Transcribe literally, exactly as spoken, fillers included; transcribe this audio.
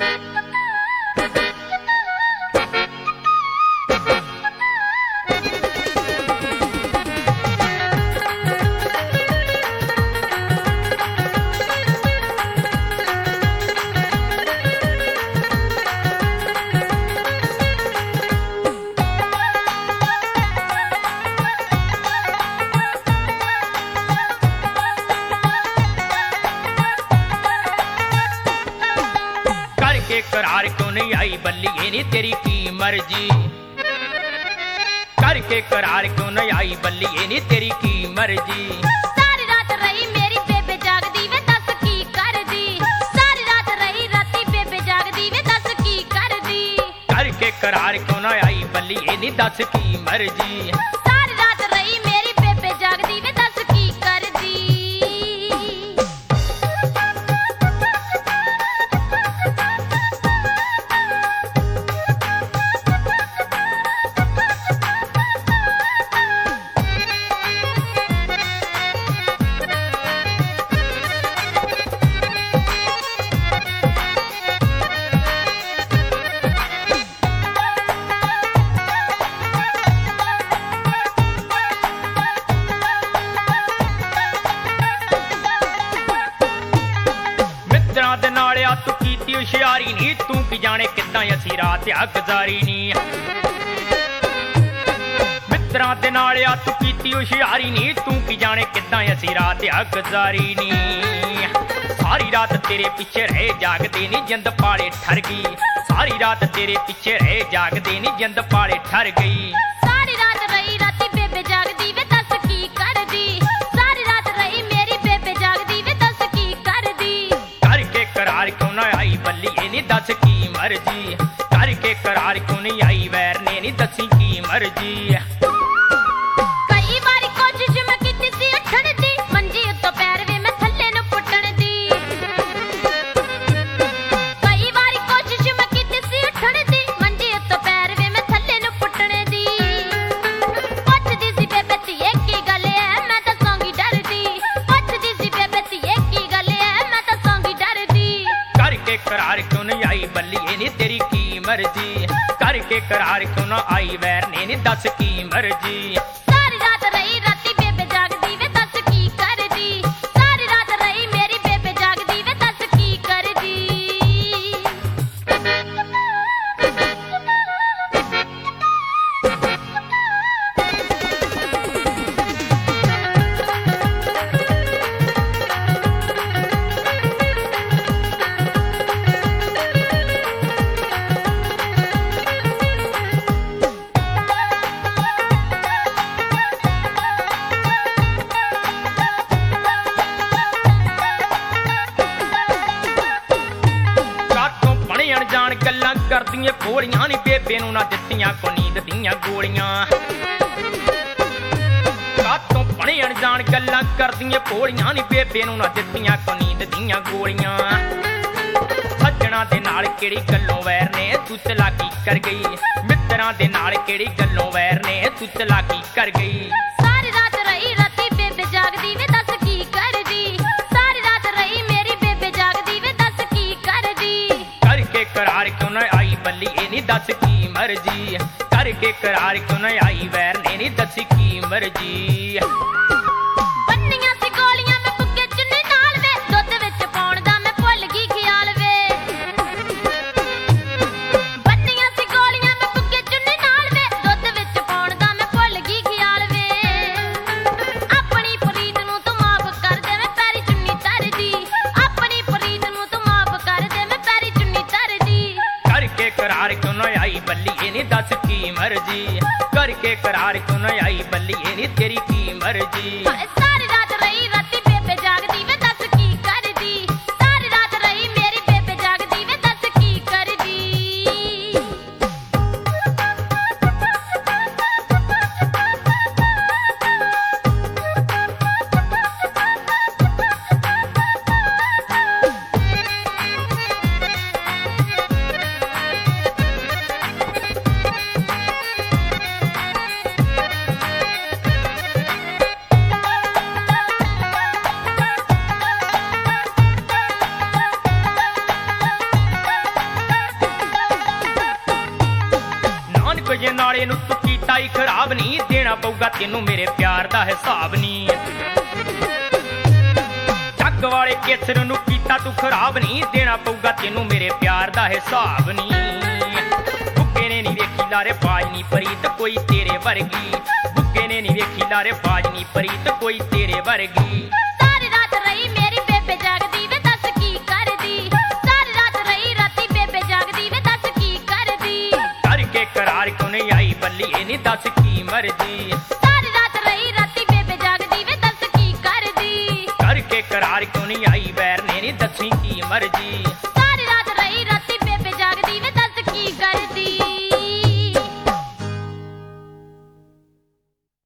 करार क्यों नहीं आई बल्लिए नी तेरी की मर्जी करके करार क्यों नहीं आई बल्लिए नी तेरी की मर्जी सारी रात रही मेरी बेबे जागदी वे दस की कर दी सारी रात रही राती बेबे जागदी वे दस की कर दी करके करार क्यों नहीं आई बल्लिए नी दस की मर्जी सारी रात रही मेरी बेबे जागदी वे दस की कर दी तू कीती हुशियारी नी तू की जाने किदां असी रात आ गुजारी नी मित्रां दे नाल आ तू कीती हुशियारी नी तू की जाने किदां असी रात आ गुजारी नी सारी रात तेरे पीछे रहे जागदे नी जिंद पाले ठर गई सारी रात तेरे पीछे रहे जागदे नी जिंद पाले ठर गई सारी रात रही राती बेबे जागदी वे दस की कर दी सारी रात रही मेरी बेबे जागदी वे दस की कर दी करके करार क्यों ना आई बल्लिए नी दस की मर्जी करके करार क्यों नहीं आई वैर ने नी दसी की मर्जी कई बारी कोशिश मैं कीती सी उठण दी मंजी उत्तों पैर वे मैं थल्ले नु पुੱਟਣ ਦੀ कई बारी कोशिश मैं कीती सी उठण दी मंजी उत्तों पैर वे मैं थल्ले नु पुੱਟਣ ਦੀ ਪੁੱਛਦੀ ਸੀ ਬੇਬੇ ਧੀਏ ਕੀ ਗੱਲ ਐ ਮੈਂ ਦੱਸਾਂਗੀ ਡਰਦੀ ਪੁੱਛਦੀ ਸੀ ਬੇਬੇ ਧੀਏ ਕੀ ਗੱਲ ਐ ਮੈਂ ਦੱਸਾਂਗੀ ਡਰਦੀ करके करार क्यों नहीं आई बल्लिए नी तेरी की मर्जी करके करार क्यों ना आई वैर ने नी दस की मर्जी सारी रात रही राती बेबे जागदी वे दस की कर दी सारी रात रही मेरी बेबे जागदी वे दस की कर दी गल्लां करदियां भोलियां नी बेबे नूं ना दित्तियां को नींद दियां गोलियां कातों बड़े अनजान गल्लां करदियां भोलियां नी बेबे नूं ना दित्तियां को नींद दियां गोलियां सज्जणा दे नाल किहड़ी गल्लों वैर ने तू चलाकी कर गई मित्रां दे नाल किहड़ी गल्लों वैर ने तू चलाकी कर गई सारी रात रही राती बेबे जागदी वे दस की कर दी सारी रात रही मेरी बेबे जागदी वे दस की कर दी करके करार क्यों न आई बल्लिए नी दस की मर्जी करके करार क्यों न आई वैर ने नी दस की मर्जी ਬੰਨੀਆਂ ਸੀ ਗੋਲੀਆਂ ਮੈਂ ਬੁੱਗੇ ਚੁੰਨੀ ਨਾਲ ਵੇ ਦੁੱਧ ਵਿੱਚ ਪਾਉਣ ਦਾ ਮੈਂ ਭੁੱਲ ਗਈ ਖਿਆਲ ਵੇ ਬੰਨੀਆਂ ਸੀ ਗੋਲੀਆਂ ਮੈਂ ਬੁੱਗੇ ਚੁੰਨੀ ਨਾਲ ਵੇ ਦੁੱਧ ਵਿੱਚ ਪਾਉਣ ਦਾ ਮੈਂ ਭੁੱਲ ਗਈ ਖਿਆਲ ਵੇ ਆਪਣੀ ਪ੍ਰੀਤ ਨੂੰ ਤੂੰ ਮਾਫ ਕਰ ਦੇ ਮੈਂ ਪੈਰੀ ਚੁੰਨੀ ਤਰਦੀ ਆਪਣੀ ਪ੍ਰੀਤ ਨੂੰ ਤੂੰ ਮਾਫ ਕਰ ਦੇ ਮੈਂ ਪੈਰੀ ਚੁੰਨੀ ਤਰਦੀ करके करार क्यों न आई बल्लिए नी दस की मर्जी करके करार क्यों न आई बल्लिए नी तेरी की मर्जी सारी रात रही राती बेबे जागदी वे दस की कर दी सारी रात रही मेरी बेबे जागदी वे दस की कर दी ਅੱਗ ਜੇ ਨਾਲੇ ਨੂੰ ਤੂੰ ਕੀਤਾ ਹੀ ਖਰਾਬ ਨੀ ਦੇਣਾ ਪਊਗਾ ਤੈਨੂੰ ਮੇਰੇ ਪਿਆਰ ਦਾ ਹਿਸਾਬ ਨੀ ਜੱਗ ਵਾਲੇ ਕੇਸਰ ਨੂੰ ਕੀਤਾ ਤੂੰ ਖਰਾਬ ਨੀ ਦੇਣਾ ਪਊਗਾ ਤੈਨੂੰ ਮੇਰੇ ਪਿਆਰ ਦਾ ਹਿਸਾਬ ਨੀ ਬੁੱਗੇ ਨੇ ਨੀ ਵੇਖੀ ਲਾਰੇ ਬਾਜ ਨੀ ਪ੍ਰੀਤ ਕੋਈ ਤੇਰੇ ਵਰਗੀ ਬੁੱਗੇ ਨੇ ਨੀ ਵੇਖੀ ਲਾਰੇ ਬਾਜ ਨੀ ਪ੍ਰੀਤ ਕੋਈ ਤੇਰੇ ਵਰਗੀ ਸਾਰੀ ਰਾਤ ਰਹੀ ਮੇਰੀ ਬੇਬੇ ਜਾਗਦੀ ਵੇ ਦੱਸ ਕੀ ਕਰਦੀ ਸਾਰੀ ਰਾਤ ਰਹੀ ਰਾਤੀ ਬੇਬੇ ਜਾਗਦੀ ਵੇ ਦੱਸ ਕੀ ਕਰਦੀ ਕਰਕੇ ਕਰਾਰ ਕਿਉਂ ਨਹੀਂ ਆਈ ਬੱਲੀਏ ਨੀ ਦੱਸ ਕੀ ਮਰਜੀ ਸਾਰੀ ਰਾਤ ਰਹੀ ਰਾਤੀ ਬੇਬੇ ਜਾਗਦੀ ਵੇ ਦੱਸ ਕੀ ਕਰਦੀ ਕਰਕੇ ਕਰਾਰ ਕਿਉਂ ਨਹੀਂ ਆਈ ਵੈਰ ਨੇ ਨੀ ਦੱਸੀ ਕੀ ਮਰਜੀ